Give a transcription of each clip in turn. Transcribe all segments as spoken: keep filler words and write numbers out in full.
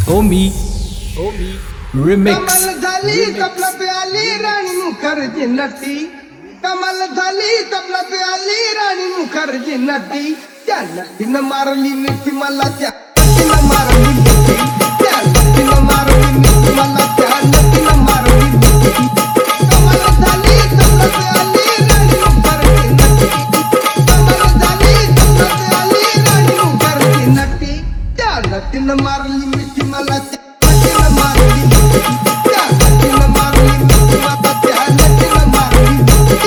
Omi, Omi, remix. कमाल झाली तबला पे आली राणी मुखर्जी नटी. कमाल झाली तबला पे आली राणी मुखर्जी नटी. त्या नटीनं मारली मिठी मला, त्या नटीनं मारली मिठी. त्या नटीनं मारली मिठी मला, त्या नटीनं मारली मिठी. कमाल झाली तबला पे आली राणी मुखर्जी नटी. कमाल झाली तबला पे आली राणी मुखर्जी नटी. त्या नटीनं मारली मिठी मला, त्या नटीनं मारली मिठी. त्या नटीनं मारली मिठी मला, त्या नटीनं मारली मिठी.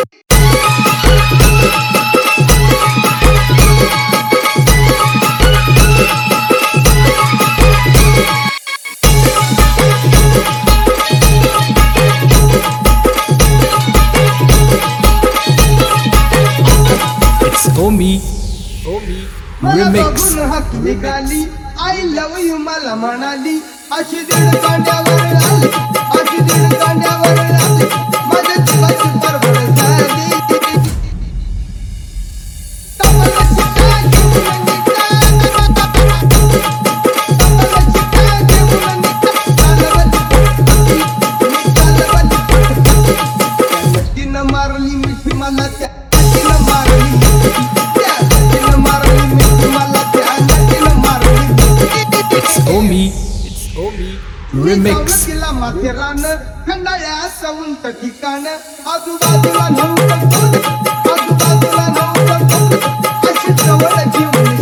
It's Omi, Omi, मला remix. बघून हात निघाली, आय लव्ह यू मला म्हणाली. अशी दीड कांड्यावर आली, अशी दीड कांड्यावर आली. माझ्या जीवाची परवड झाली. कमलाची काय घेऊन निघा, कमलाची काय घेऊन निघा. कालवली पटपटी, मी कालवली पटपटी. त्या नटीनं मारली मिठी मला, त्या नटीनं मारली मिठी. त्या नटीनं मारली मिठी मला, त्या नटीनं मारली मिठी. It's Omi, it's Omi, remix. तिला माथेरान खंडाळ्या सवंत ठिकाण. आजूबाजूला नव्हतं कोण, आजूबाजूला नव्हतं कोण. अशी जवळ घेऊन